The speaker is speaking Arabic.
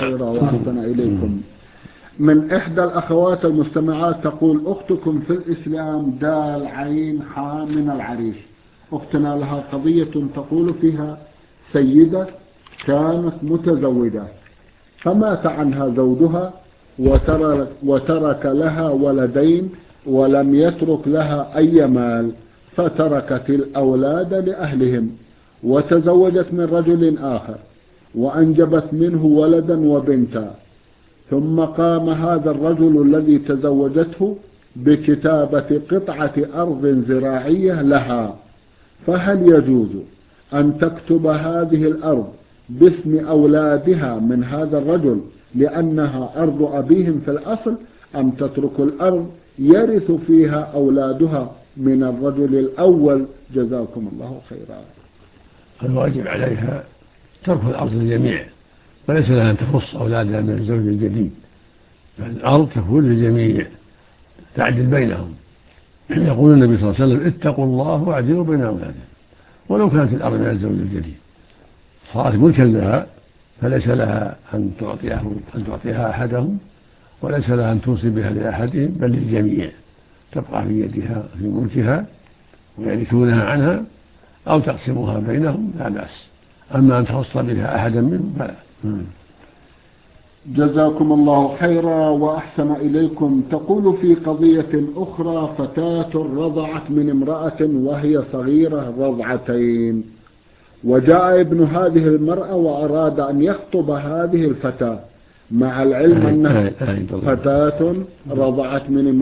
خيرا وأحسن إليكم. من إحدى الأخوات المستمعات تقول: أختكم في الإسلام دال عين حاء من العريش. أختنا لها قضية تقول فيها: سيدة كانت متزوجة فمات عنها زوجها وترك لها ولدين ولم يترك لها أي مال، فتركت الأولاد لأهلهم وتزوجت من رجل آخر وأنجبت منه ولدا وبنتا، ثم قام هذا الرجل الذي تزوجته بكتابة قطعة أرض زراعية لها، فهل يجوز أن تكتب هذه الأرض باسم أولادها من هذا الرجل لأنها أرض أبيهم في الأصل، أم تترك الأرض يرث فيها أولادها من الرجل الأول؟ جزاكم الله خيرا. الواجب عليها ترك الأرض للجميع، وليس لها أن تخص أولادها من الزوج الجديد، فالأرض تكون للجميع تعدل بينهم. يقول النبي صلى الله عليه وسلم: اتقوا الله واعدلوا بين أولادهم، ولو كانت الأرض من الزوج الجديد صارت ملكا لها، فليس لها أن تعطيها أحدهم، وليس لها أن توصي بها لأحدهم، بل للجميع، تبقى في يدها في ملكها ويرثونها عنها أو تقسمها بينهم لا بأس، أما أن تخص بها أحدا منهم فلا. جزاكم الله خيرا وأحسن إليكم. تقول في قضية أخرى: فتاة رضعت من امرأة وهي صغيرة رضعتين، وجاء ابن هذه المرأة وأراد أن يخطب هذه الفتاة، مع العلم أنها فتاة رضعت من